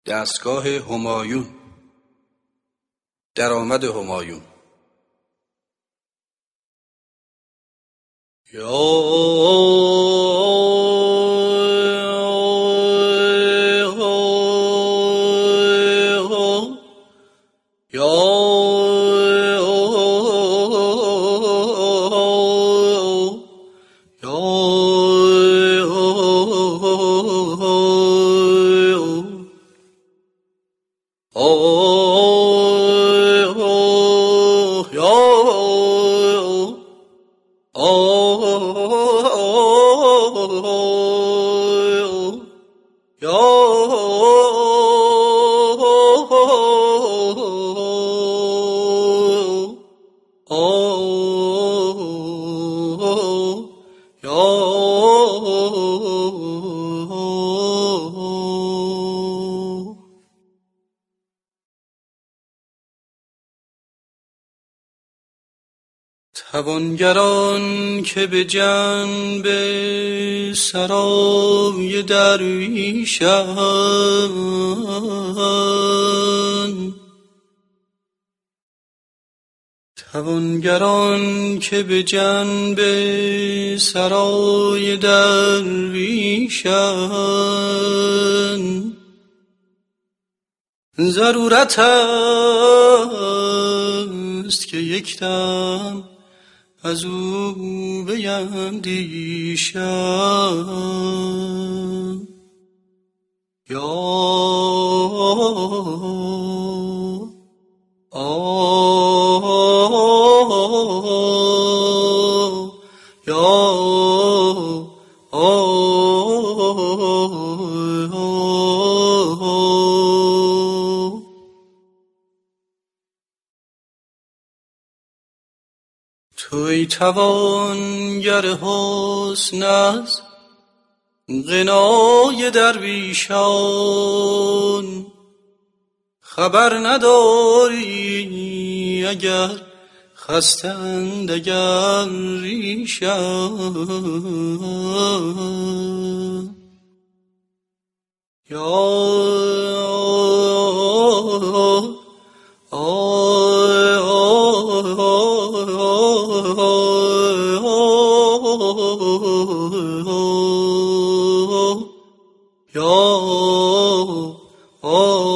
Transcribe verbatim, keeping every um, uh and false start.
دستگاه همایون. درآمد همایون. توانگران که به جنب سرای درویشند، توانگران که به جنب سرای درویشند، ضرورت است که یک دم از او بیندیشم. یا توی توانگر حسن از غنای درویشان، خبر نداری اگر خستند اگر ریشان. یا یا